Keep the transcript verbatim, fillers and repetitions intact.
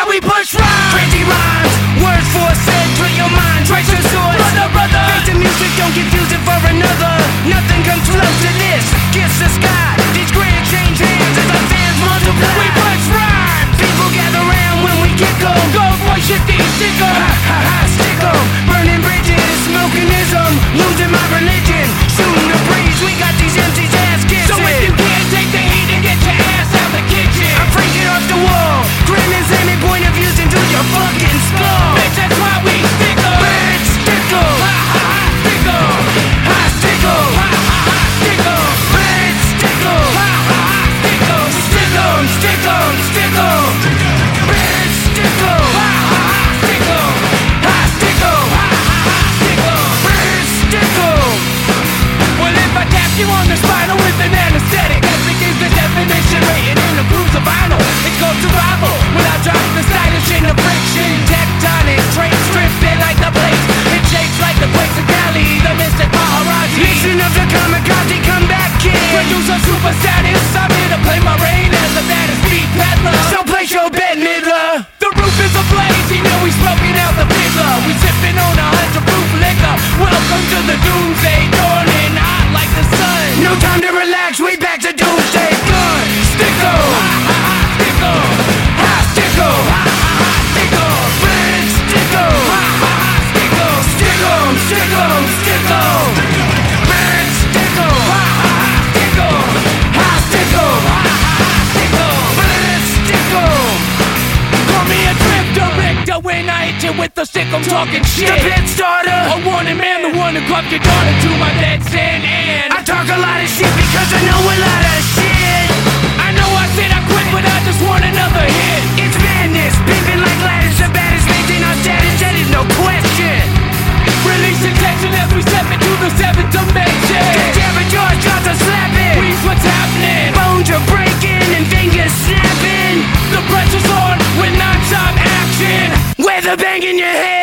we push rhymes. Crazy rhymes, words force-fed, drill your mind, trace your source. Brother, brother, fake the music, don't confuse it for another. Nothing comes close to this. Kiss the sky, these grand change hands as our fans multiply. We push rhymes, people gather round when we kick 'em. Go boy, shit these sick 'em. Ha ha ha, stick 'em. Burning bridges, smoking ism, losing my religion, shooting the breeze. We got these M Cs ass kissing. So if you can't take the heat, then get your ass out the kitchen. I'm freaking off the wall, grinning any point of views into your fucking skull. Bitch, that's why we stick 'em. Bitch, stick 'em. Ha ha ha, stick 'em. Ha, stick 'em. Ha ha ha, stick 'em. Bitch, stick 'em. Ha ha ha, stick 'em. Stick 'em, stick 'em, stick 'em. Bitch, stick 'em. Ha ha ha, stick 'em. Ha, stick 'em. Ha ha ha, stick 'em. Bitch, stick 'em. Well, if I tap you on the spinal with an anesthetic, epic is the definition, written in the grooves of vinyl. It's called survival, without dropping the stylish in the friction. Tectonic traits drifting like the plates. It shakes like the quakes of Cali, the mystic Maharaji. Nation of the kamikaze comeback kid. Producer super status, I'm here to play my reign as the baddest beat peddler. So place your bet, Midler. The roof is ablaze, you know he's smoking out the fiddler. We sipping on a hundred proof liquor. Welcome to the doomsday, dawning hot like the sun. No time to relax, we back to doomsday. Gun, sticko, ha ha ha, sticko, ha sticko, ha ha ha, sticko, bitch, sticko, ha ha ha, sticko, sticko, sticko, sticko, bitch, sticko, ha ha ha, sticko, ha sticko, ha ha ha, sticko, bitch, sticko. Call me a drifter, Richter, when I hit you with the stick, I'm talking shit. The pit starter, a wanted man, the one who clubbed your daughter to my dead stand. And I talk a lot of shit because I know a lot of shit. I know I said I quit, but I just want another hit. It's madness, pimping like Gladys, the baddest maintain our status, that is no question. Releasing tension as we step into the seventh dimension. Cause Jabba George got to slap it. We's what's happening. Bones are breaking and fingers snapping. The pressure's on with non-stop action. With a bang in your head.